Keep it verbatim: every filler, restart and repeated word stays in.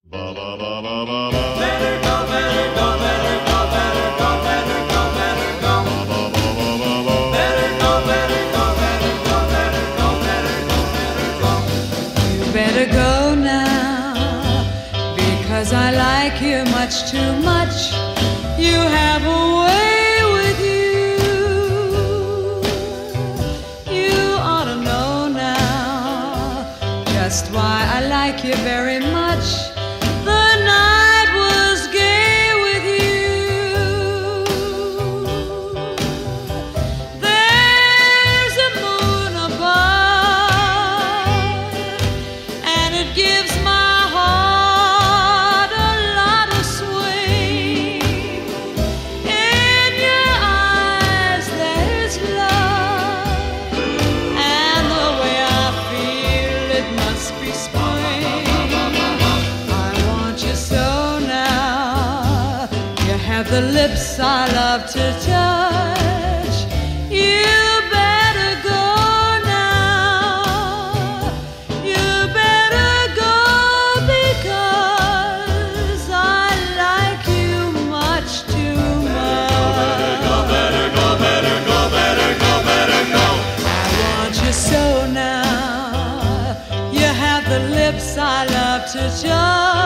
Ba ba ba ba ba ba. Better go, better go, better go, better go, better go, better go. Ba ba ba ba ba ba. Better go, better go, better go, better go, better go, better go. You better go now, because I like you much too much. You have a way with you. You ought to know now just why I like you very much. The night was gay with you. There's a moon above, and it gives my heart a lot of swing. In your eyes there's love, and the way I feel it must be spring. I want you so now. You have the lips I love to touch. You better go now. You better go, because I like you much too much. Go, better go, better go, better go, better go. I want you so now. You have the lips I love to touch.